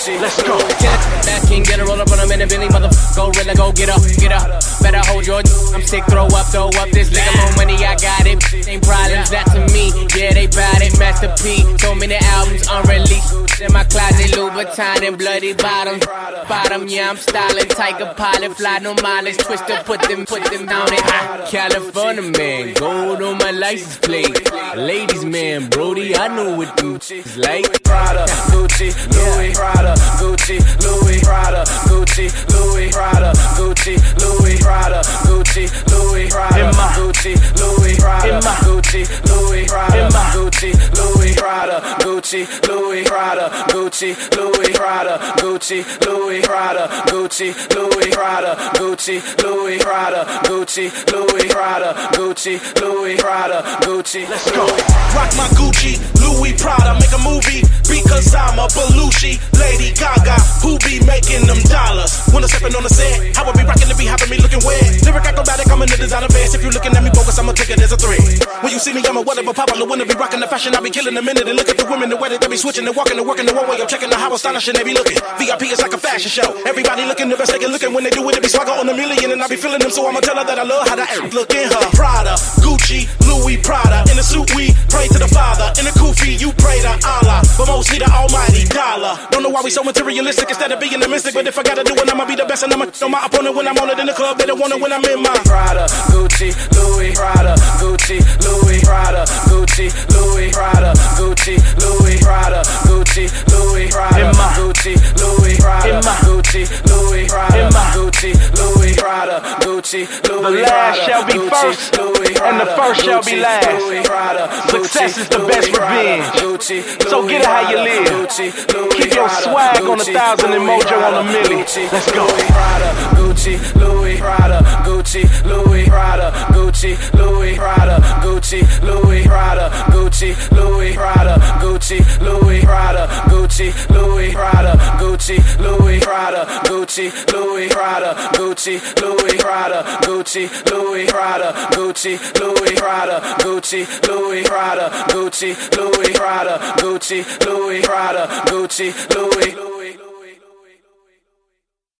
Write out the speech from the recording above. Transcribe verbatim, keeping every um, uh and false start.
Gucci. Let's go. That king, get a roll up on him in a Billy, motherfucker. Go Rilla, go get up, get up. Better hold your. I'm sick, throw up, throw up. This nigga more money, I got it. Ain't problems, that to me. Yeah, they bout it. Master P. So many albums unreleased. In my closet, Louboutin and bloody bottoms. Bottom, yeah, I'm styling. Tiger pilot, fly no mileage. Twister, put them, put them down it. Ah, California man, gold on my license plate. Ladies man, Brody, I know what them is like. Prada, Gucci, Louis, Prada, Gucci, Louis, Prada, Gucci, Louis, Prada, Gucci, Louis, Prada, Gucci, Louis, Prada, Gucci, Louis, Prada, Gucci, Louis, Prada, Gucci, Louis, Prada, Gucci, Louis, Prada, Gucci, Louis, Prada, Gucci, Louis, Prada, Gucci, Louis, Prada, Gucci, Louis, Prada, Gucci, Louis, Prada, Gucci, Louis, Prada, Gucci. Let's go. Rock my Gucci, Louis, Prada, make a movie because I'm a Belushi. Lady Gaga, who be making them dollars? When I'm stepping on the set, I will be rocking to be having me looking wet. Lyric acrobatic, I'm in the designer fast. If you looking at me bogus, I'ma take it as a threat. When you see me, I'm a whatever popular. When I be rocking the fashion, I be killing the minute. And look at the women, the way that they be switching and walking and working the one way. I'm checking the how astonishing they be looking. V I P is like a fashion show. Everybody looking the best they can looking. When they do it, it be swagger on a million. And I be feeling them, so I'ma tell her that I love how to act. Look in her Prada, Gucci, Louis, Prada. In the suit, we pray to the Father. In the kufi, you pray to Allah, but mostly the Almighty dollar. Don't know why we so materialistic instead of being the mystic. But if I gotta do it, I'ma be the best. And I'ma show my opponent when I'm on it in the club. They don't want it when I'm in my Prada, Gucci, Louis, Prada, Gucci, Louis, Prada, Gucci, Louis, Prada, Gucci, Louis, Prada, Gucci, Louis, Prada, Gucci, Louis, Prada, Gucci, Louis, Prada, Gucci, Louis, Prada, Gucci, Louis, the last shall be first, and the first shall be last. Success is the best revenge. So get it how you live. Keep your swag on a thousand and mojo on a milli. Let's go. Gucci, Louis, Prada, Gucci, Louis, Prada, Gucci, Louis, Prada, Gucci, Louis, Prada, Gucci, Louis, Prada, Gucci, Louis, Prada, Gucci, Louis, Prada, Gucci, Louis, Prada, Gucci, Louis, Prada, Gucci, Louis, Prada, Gucci, Louis, Prada, Gucci, Louis, Prada, Gucci, Louis, Prada, Gucci, Louis, Prada, Gucci, Louis, Prada, Gucci, Louis, Louis.